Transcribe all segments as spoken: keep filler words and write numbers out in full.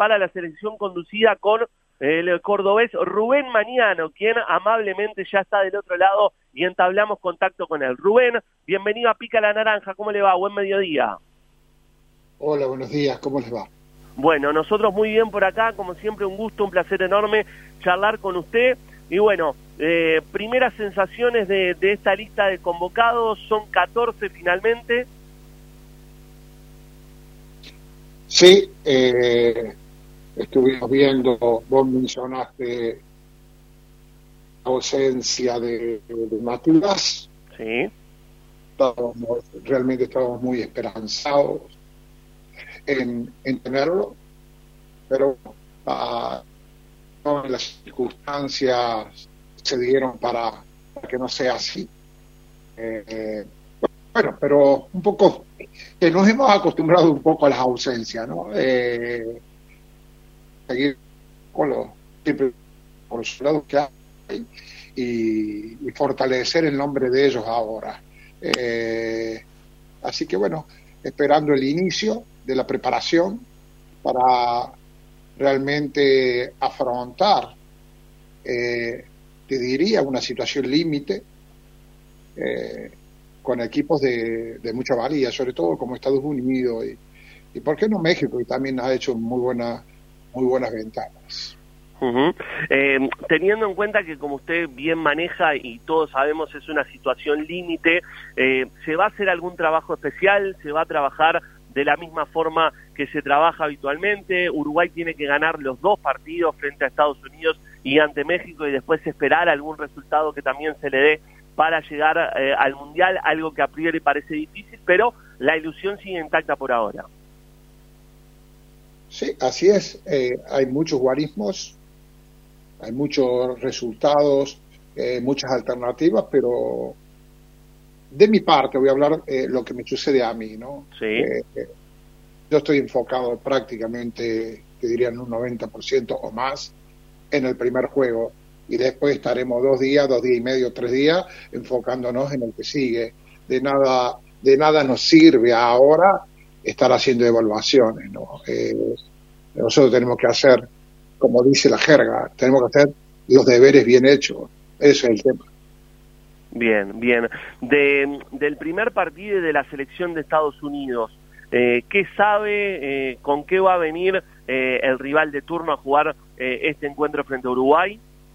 para la selección conducida con el cordobés Rubén Mañano, quien amablemente ya está del otro lado y entablamos contacto con él. Rubén, bienvenido a Pica la Naranja, ¿cómo le va? Buen mediodía. Hola, buenos días, ¿cómo les va? Bueno, nosotros muy bien por acá, como siempre un gusto, un placer enorme charlar con usted. Y bueno, eh, primeras sensaciones de, de esta lista de convocados, son catorce finalmente. Sí, eh, estuvimos viendo, vos mencionaste la ausencia de, de Matías. Sí. Estábamos, realmente estábamos muy esperanzados en, en tenerlo, pero uh, no, las circunstancias se dieron para, para que no sea así. Eh, eh, bueno, pero un poco, que nos hemos acostumbrado un poco a las ausencias, ¿no? Eh, seguir con los, siempre con los soldados que hay y, y fortalecer el nombre de ellos ahora. Eh, así que bueno, esperando el inicio de la preparación para realmente afrontar, eh, te diría, una situación límite eh, con equipos de, de mucha valía, sobre todo como Estados Unidos y, y por qué no México, y también ha hecho muy buenas muy buenas ventanas. Uh-huh. Eh, teniendo en cuenta que, como usted bien maneja y todos sabemos, es una situación límite, eh, ¿se va a hacer algún trabajo especial? ¿Se va a trabajar de la misma forma que se trabaja habitualmente? Uruguay tiene que ganar los dos partidos frente a Estados Unidos y ante México y después esperar algún resultado que también se le dé para llegar eh, al Mundial, algo que a priori parece difícil, pero la ilusión sigue intacta por ahora. Sí, así es. Eh, hay muchos guarismos, hay muchos resultados, eh, muchas alternativas, pero de mi parte voy a hablar eh, lo que me sucede a mí, ¿no? Sí. Eh, eh, yo estoy enfocado prácticamente, te diría, en un noventa por ciento o más en el primer juego, y después estaremos dos días, dos días y medio, tres días, enfocándonos en el que sigue. De nada, de nada nos sirve ahora estar haciendo evaluaciones, ¿no? Eh, nosotros tenemos que hacer, como dice la jerga, tenemos que hacer los deberes bien hechos. Ese es el tema. Bien, bien. De, del primer partido de la selección de Estados Unidos, eh, ¿qué sabe, eh, con qué va a venir eh, el rival de turno a jugar eh, este encuentro frente a Uruguay?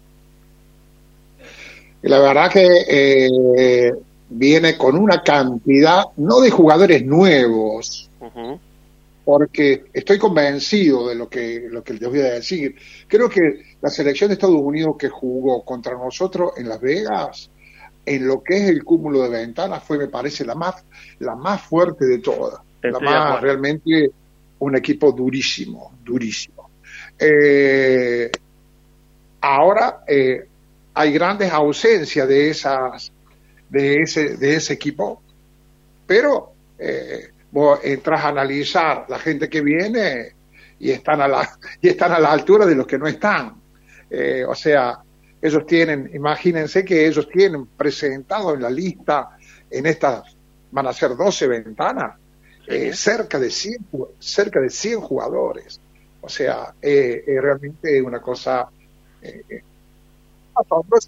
La verdad que eh, viene con una cantidad, no de jugadores nuevos, uh-huh. porque estoy convencido de lo que, lo que les voy a decir. Creo que la selección de Estados Unidos que jugó contra nosotros en Las Vegas, en lo que es el cúmulo de ventanas, fue, me parece, la más, la más fuerte de todas. La más, realmente, un equipo durísimo, durísimo. Eh, ahora eh, hay grandes ausencias de esas, de ese, de ese equipo, pero eh, vos entras a analizar la gente que viene y están a la, y están a la altura de los que no están. Eh, o sea, ellos tienen, imagínense que ellos tienen presentado en la lista, en estas, van a ser doce ventanas, eh, cerca de cien, cerca de cien jugadores. O sea, eh, eh, realmente es una cosa eh, asombrosa,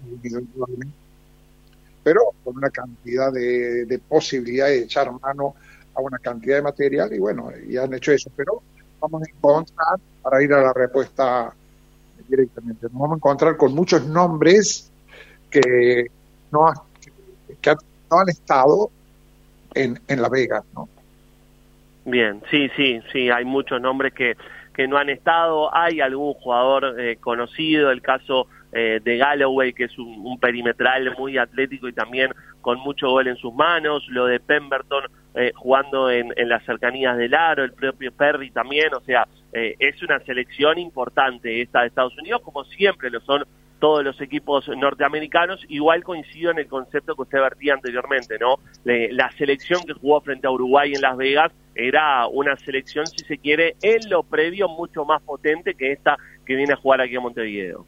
pero con una cantidad de, de posibilidades de echar mano a una cantidad de material, y bueno, ya han hecho eso, pero vamos a encontrar, para ir a la respuesta directamente, nos vamos a encontrar con muchos nombres que no, que no han estado en, en La Vega, ¿no? Bien, sí, sí, sí, hay muchos nombres que, que no han estado, hay algún jugador eh, conocido, el caso eh, de Galloway, que es un, un perimetral muy atlético y también con mucho gol en sus manos, lo de Pemberton eh, jugando en, en las cercanías del aro, el propio Perry también, o sea, eh, es una selección importante esta de Estados Unidos, como siempre lo son todos los equipos norteamericanos. Igual coincido en el concepto que usted vertía anteriormente, ¿no? Le, la selección que jugó frente a Uruguay en Las Vegas era una selección, si se quiere, en lo previo mucho más potente que esta que viene a jugar aquí a Montevideo.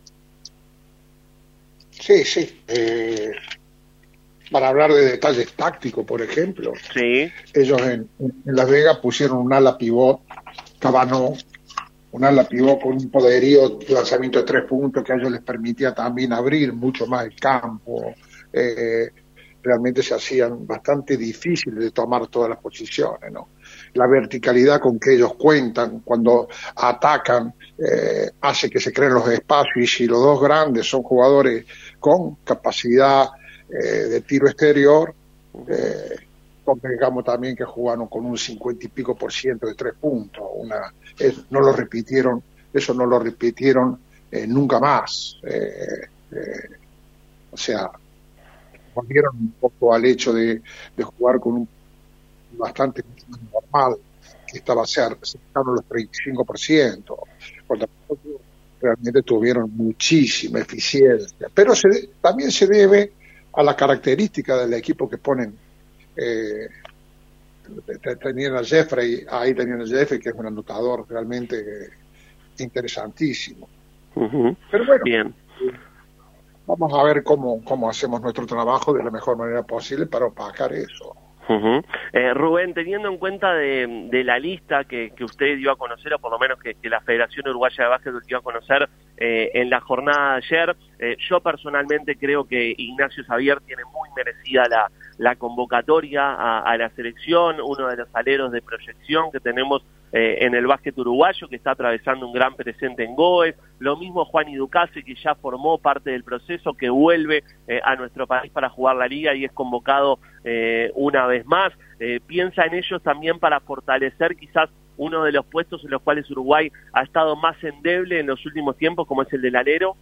Sí, sí. Eh, para hablar de detalles tácticos, por ejemplo, sí. ellos en, en Las Vegas pusieron un ala pivot, Cabano, un ala pivot con un poderío de lanzamiento de tres puntos que a ellos les permitía también abrir mucho más el campo. Eh, realmente se hacían bastante difíciles de tomar todas las posiciones, ¿no? La verticalidad con que ellos cuentan cuando atacan eh, hace que se creen los espacios, y si los dos grandes son jugadores con capacidad eh, de tiro exterior, eh, convengamos también que jugaron con un cincuenta y pico por ciento de tres puntos. Una, es, no lo repitieron, eso no lo repitieron eh, nunca más. Eh, eh, o sea, volvieron un poco al hecho de, de jugar con un bastante normal, que estaba cercano a los treinta y cinco por ciento, cuando realmente tuvieron muchísima eficiencia, pero se, también se debe a la característica del equipo que ponen. Eh, tenían a Jeffrey, ahí tenían a Jeffrey, que es un anotador realmente interesantísimo. Uh-huh. Pero bueno, bien. Vamos a ver cómo, cómo hacemos nuestro trabajo de la mejor manera posible para opacar eso. Uh-huh. eh, Rubén, teniendo en cuenta de, de la lista que, que usted dio a conocer, o por lo menos que, que la Federación Uruguaya de Básquetbol dio a conocer eh, en la jornada de ayer, eh, yo personalmente creo que Ignacio Xavier tiene muy merecida la, la convocatoria a, a la selección, uno de los aleros de proyección que tenemos eh, en el básquet uruguayo, que está atravesando un gran presente en Goes. Lo mismo Juan Ducase, que ya formó parte del proceso, que vuelve eh, a nuestro país para jugar la liga y es convocado eh, una vez más. Eh, piensa en ellos también para fortalecer quizás uno de los puestos en los cuales Uruguay ha estado más endeble en los últimos tiempos, como es el del alero.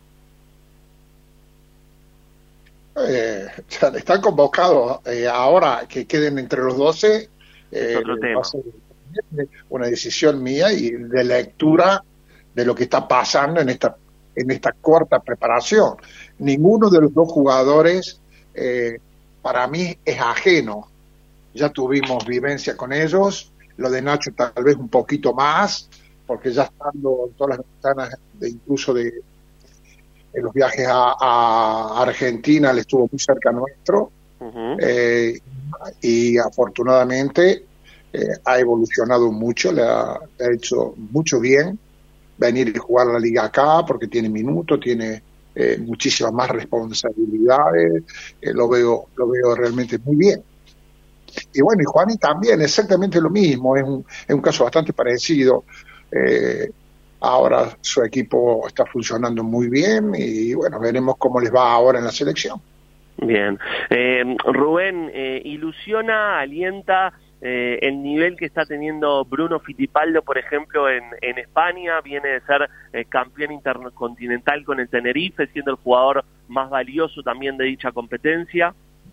Eh, están convocados eh, ahora que queden entre los doce. Eh, es otro tema. Va a ser una decisión mía y de lectura de lo que está pasando en esta en esta corta preparación. Ninguno de los dos jugadores eh, para mí es ajeno. Ya tuvimos vivencia con ellos, lo de Nacho tal vez un poquito más, porque ya estando en todas las ventanas, de, incluso de en los viajes a, a Argentina, le estuvo muy cerca nuestro. Uh-huh. eh, y afortunadamente eh, ha evolucionado mucho, le ha, le ha hecho mucho bien venir y jugar la liga acá, porque tiene minutos, tiene eh, muchísimas más responsabilidades, eh, lo veo lo veo realmente muy bien. Y bueno, y Juani también, exactamente lo mismo, es un, es un caso bastante parecido. Eh, ahora su equipo está funcionando muy bien y bueno, veremos cómo les va ahora en la selección. Bien. Eh, Rubén, eh, ilusiona, alienta eh, el nivel que está teniendo Bruno Fittipaldo, por ejemplo, en, en España. Viene de ser eh, campeón intercontinental con el Tenerife, siendo el jugador más valioso también de dicha competencia.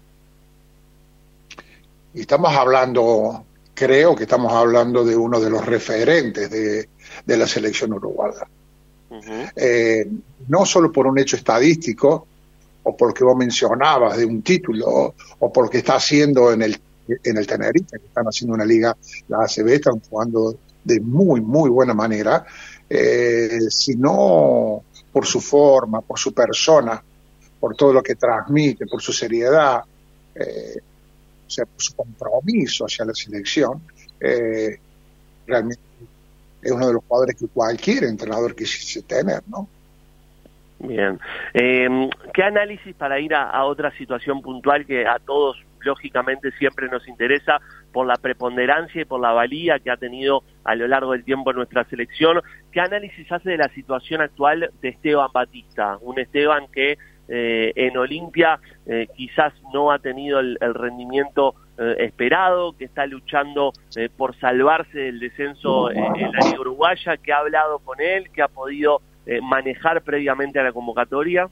Y estamos hablando, creo que estamos hablando de uno de los referentes de, de la selección uruguaya. Uh-huh. Eh, no solo por un hecho estadístico, o porque vos mencionabas de un título, o, o porque está haciendo en el en el Tenerife, que están haciendo una liga, la A C B, están jugando de muy, muy buena manera, eh, sino por su forma, por su persona, por todo lo que transmite, por su seriedad, eh, o sea, por su compromiso hacia la selección. Eh, realmente es uno de los jugadores que cualquier entrenador quisiese tener, ¿no? Bien. Eh, ¿Qué análisis para ir a, a otra situación puntual que a todos, lógicamente, siempre nos interesa por la preponderancia y por la valía que ha tenido a lo largo del tiempo nuestra selección? ¿Qué análisis hace de la situación actual de Esteban Batista? Un Esteban que eh, en Olimpia eh, quizás no ha tenido el, el rendimiento eh, esperado, que está luchando eh, por salvarse del descenso eh, en la Liga Uruguaya, que ha hablado con él, que ha podido eh, manejar previamente a la convocatoria.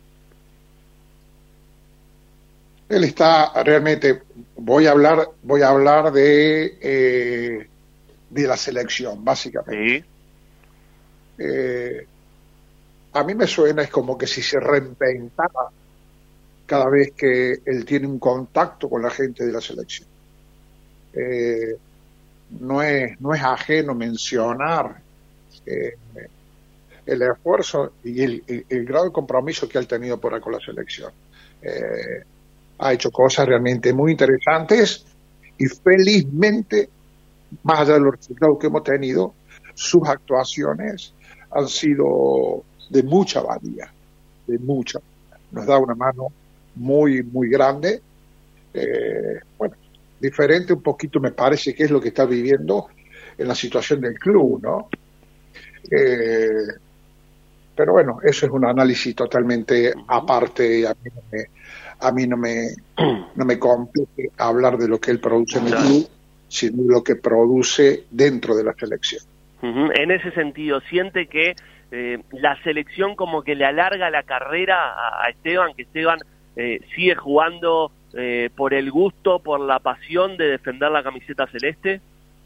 Él está realmente, voy a hablar, voy a hablar de eh, de la selección, básicamente. Sí. Eh, a mí me suena es como que si se reinventara cada vez que él tiene un contacto con la gente de la selección. Eh, no es no es ajeno mencionar eh, el esfuerzo y el, el, el grado de compromiso que él ha tenido por con la selección. Eh, ha hecho cosas realmente muy interesantes y felizmente, más allá de los resultados que hemos tenido, sus actuaciones han sido de mucha valía, de mucha. Nos da una mano muy, muy grande. Eh, bueno, diferente un poquito me parece que es lo que está viviendo en la situación del club, ¿no? Eh, pero bueno, eso es un análisis totalmente uh-huh. aparte y a mí no me, a mí no me, no me compete hablar de lo que él produce en el club, sino lo que produce dentro de la selección. Uh-huh. En ese sentido, ¿siente que eh, la selección como que le alarga la carrera a, a Esteban, que Esteban eh, sigue jugando eh, por el gusto, por la pasión de defender la camiseta celeste?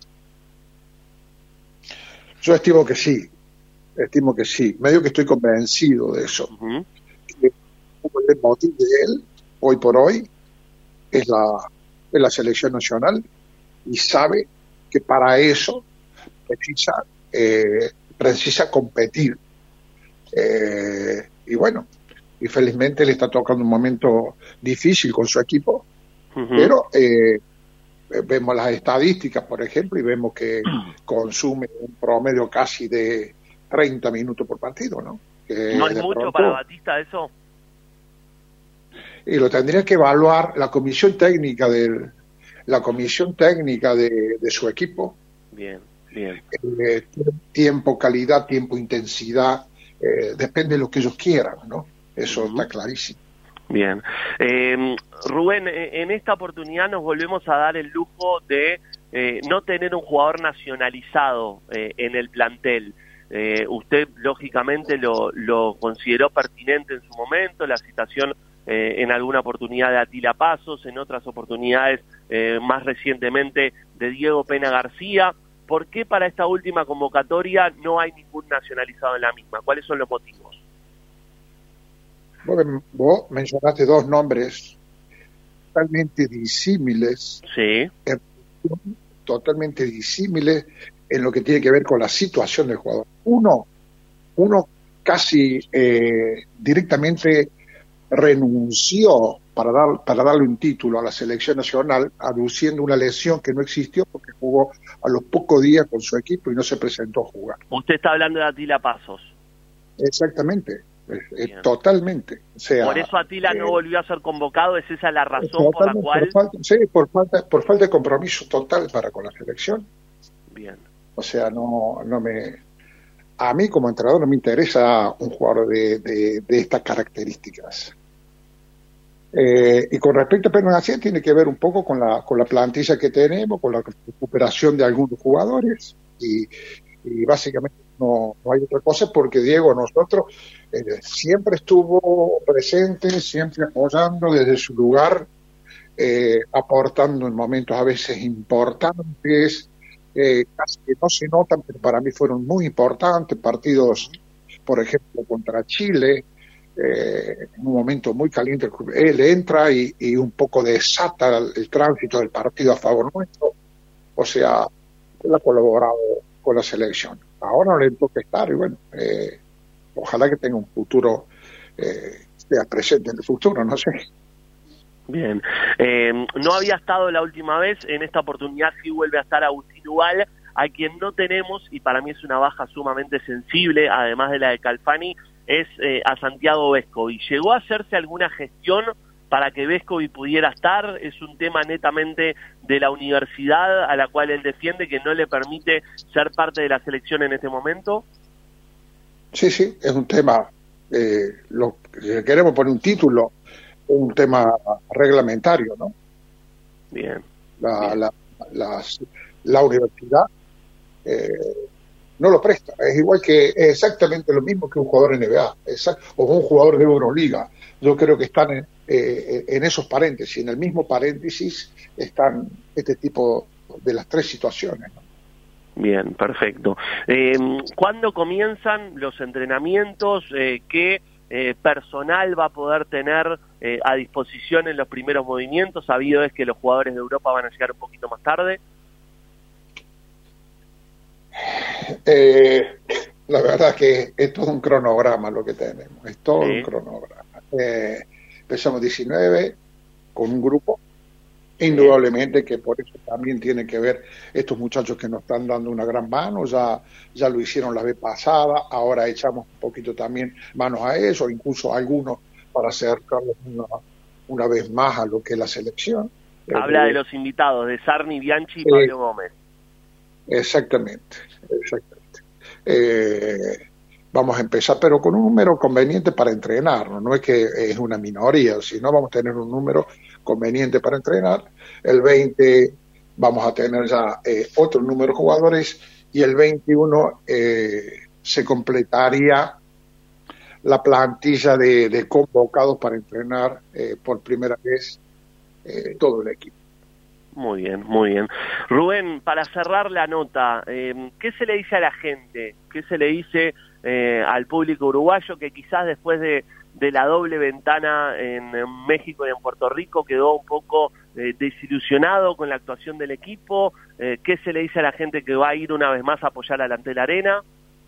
Yo estimo que sí, estimo que sí, medio que estoy convencido de eso. Uh-huh. Que el motivo de él, hoy por hoy, es la, es la selección nacional, y sabe que para eso precisa, eh, precisa competir. Eh, y bueno, y felizmente le está tocando un momento difícil con su equipo, uh-huh. pero eh, vemos las estadísticas, por ejemplo, y vemos que consume un promedio casi de treinta minutos por partido, ¿no? Que ¿No es mucho pronto, para Batista eso? Y lo tendría que evaluar la comisión técnica del la comisión técnica de, de su equipo. Bien, bien. Eh, tiempo, calidad, tiempo, intensidad, eh, depende de lo que ellos quieran, ¿no? Eso uh-huh. está clarísimo. Bien. Eh, Rubén, en esta oportunidad nos volvemos a dar el lujo de eh, no tener un jugador nacionalizado eh, en el plantel. Eh, usted, lógicamente, lo, lo consideró pertinente en su momento, la citación eh, en alguna oportunidad de Atila Pasos, en otras oportunidades, eh, más recientemente, de Diego Pena García. ¿Por qué para esta última convocatoria no hay ningún nacionalizado en la misma? ¿Cuáles son los motivos? Vos, vos mencionaste dos nombres totalmente disímiles, sí. en, totalmente disímiles en lo que tiene que ver con la situación del jugador. Uno, uno casi eh, directamente renunció para dar para darle un título a la selección nacional, aduciendo una lesión que no existió porque jugó a los pocos días con su equipo y no se presentó a jugar. Usted está hablando de Atila Pasos. Exactamente. Eh, totalmente. O sea, por eso Atila eh, no volvió a ser convocado, ¿es esa la razón por la cual? Por falta, sí, por falta, por falta de compromiso total para con la selección. Bien. O sea, no, no me, a mí como entrenador no me interesa un jugador de, de, de estas características. Eh, y con respecto a Pena García tiene que ver un poco con la, con la plantilla que tenemos, con la recuperación de algunos jugadores y, y básicamente no, no hay otra cosa porque Diego nosotros eh, siempre estuvo presente, siempre apoyando desde su lugar, eh, aportando en momentos a veces importantes, eh, casi que no se notan, pero para mí fueron muy importantes, partidos, por ejemplo, contra Chile, eh, en un momento muy caliente, él entra y, y un poco desata el, el tránsito del partido a favor nuestro, o sea, él ha colaborado con la selección. Ahora no le toca estar y bueno, eh, ojalá que tenga un futuro, eh, sea presente en el futuro, no sé. Bien, eh, no había estado la última vez, en esta oportunidad sí vuelve a estar Agustín Ubal, a quien no tenemos, y para mí es una baja sumamente sensible, además de la de Calfani, es eh, a Santiago Vescovi. ¿Llegó a hacerse alguna gestión para que Vescovi pudiera estar? ¿Es un tema netamente de la universidad a la cual él defiende que no le permite ser parte de la selección en este momento? Sí, sí, es un tema, eh, lo, si queremos poner un título, un tema reglamentario, ¿no? Bien. La, bien. la, la, la universidad eh, no lo presta. Es igual que, es exactamente lo mismo que un jugador N B A o un jugador de Euroliga. Yo creo que están en, eh, en esos paréntesis, en el mismo paréntesis están este tipo de las tres situaciones, ¿no? Bien, perfecto. Eh, ¿Cuándo comienzan los entrenamientos? Eh, ¿Qué eh, personal va a poder tener eh, a disposición en los primeros movimientos? Sabido es que los jugadores de Europa van a llegar un poquito más tarde. Eh, la verdad que es todo un cronograma lo que tenemos, es todo sí. un cronograma. Eh, empezamos diecinueve con un grupo, Indudablemente que por eso también tiene que ver estos muchachos que nos están dando una gran mano, ya, ya lo hicieron la vez pasada, ahora echamos un poquito también manos a eso, incluso algunos para acercarlos una, una vez más a lo que es la selección. Habla eh, de los invitados, de Sarni, Bianchi y eh, Pablo Gómez. Exactamente, exactamente. Eh, vamos a empezar, pero con un número conveniente para entrenar, ¿no? No es que es una minoría, sino vamos a tener un número conveniente para entrenar. El veinte vamos a tener ya eh, otro número de jugadores y el veintiuno eh, se completaría la plantilla de, de convocados para entrenar eh, por primera vez eh, todo el equipo. Muy bien, muy bien. Rubén, para cerrar la nota, eh, ¿qué se le dice a la gente? ¿Qué se le dice eh, al público uruguayo que quizás después de, de la doble ventana en, en México y en Puerto Rico quedó un poco eh, desilusionado con la actuación del equipo? Eh, ¿Qué se le dice a la gente que va a ir una vez más a apoyar al Antel Arena?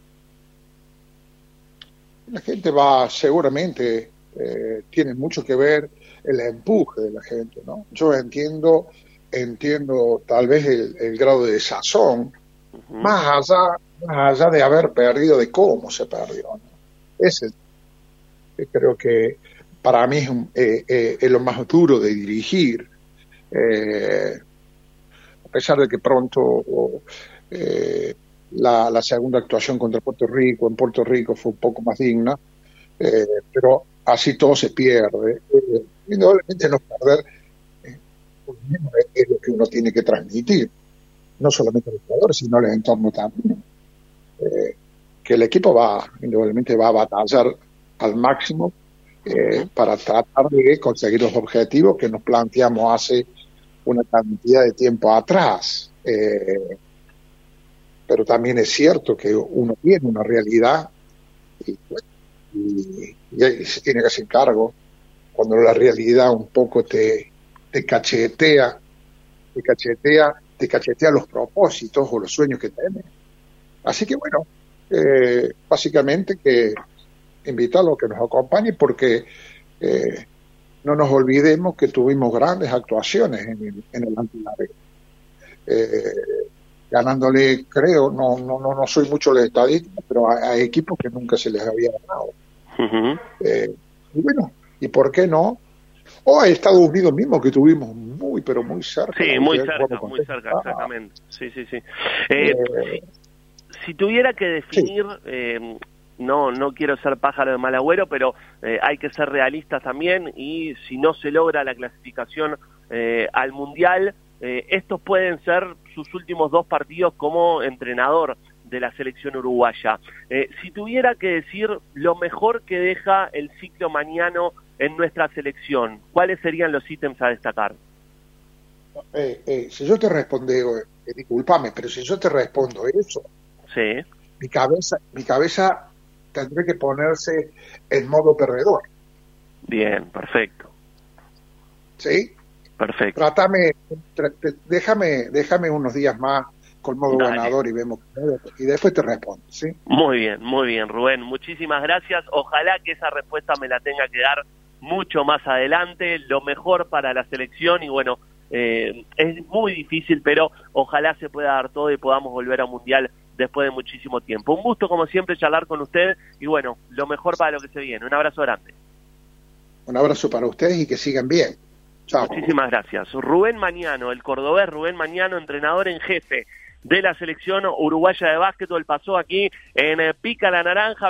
La gente va, seguramente, eh, tiene mucho que ver el empuje de la gente, ¿no? Yo entiendo, entiendo tal vez el, el grado de desazón, uh-huh. más allá, más allá de haber perdido, de cómo se perdió, ¿no? Ese, creo que para mí es, un, eh, eh, es lo más duro de dirigir, eh, a pesar de que pronto eh, La, la segunda actuación contra Puerto Rico, en Puerto Rico fue un poco más digna, eh, pero así todo se pierde. Eh, indudablemente no perder eh, es lo que uno tiene que transmitir, no solamente al jugador, sino al entorno también. Eh, que el equipo va, indudablemente va a batallar al máximo eh, para tratar de conseguir los objetivos que nos planteamos hace una cantidad de tiempo atrás. Eh, pero también es cierto que uno tiene una realidad y, y, y se tiene que hacer cargo cuando la realidad un poco te, te cachetea, te cachetea, te cachetea los propósitos o los sueños que tienes. Así que bueno, eh, básicamente que invitarlo a que nos acompañe porque eh, no nos olvidemos que tuvimos grandes actuaciones en el, en el Antel Arena. Eh, ganándole, creo, no no no no soy mucho de estadística, pero hay, hay equipos que nunca se les había ganado. Uh-huh. Eh, y bueno, ¿y por qué no? O a Estados Unidos mismo, que tuvimos muy, pero muy cerca. Sí, muy cerca, muy cerca, exactamente. Sí, sí, sí. Eh, eh, si, si tuviera que definir, sí. eh, no no quiero ser pájaro de mal agüero, pero eh, hay que ser realistas también, y si no se logra la clasificación eh, al Mundial, Eh, estos pueden ser sus últimos dos partidos como entrenador de la selección uruguaya. Eh, si tuviera que decir lo mejor que deja el ciclo mañano en nuestra selección, ¿cuáles serían los ítems a destacar? Eh, eh, si yo te respondo, eh, discúlpame, pero si yo te respondo eso, sí. mi cabeza, mi cabeza tendré que ponerse en modo perdedor. Bien, perfecto. ¿Sí? Perfecto. Trátame, tra, déjame, déjame unos días más con modo Dale. ganador y vemos y después te respondo, ¿sí? Muy bien, muy bien, Rubén. Muchísimas gracias. Ojalá que esa respuesta me la tenga que dar mucho más adelante. Lo mejor para la selección y bueno, eh, es muy difícil, pero ojalá se pueda dar todo y podamos volver a Mundial después de muchísimo tiempo. Un gusto, como siempre, charlar con usted y bueno, lo mejor para lo que se viene. Un abrazo grande. Un abrazo para ustedes y que sigan bien. Chao. Muchísimas gracias. Rubén Mañano, el cordobés Rubén Mañano, entrenador en jefe de la selección uruguaya de básquetbol, pasó aquí en Pica la Naranja.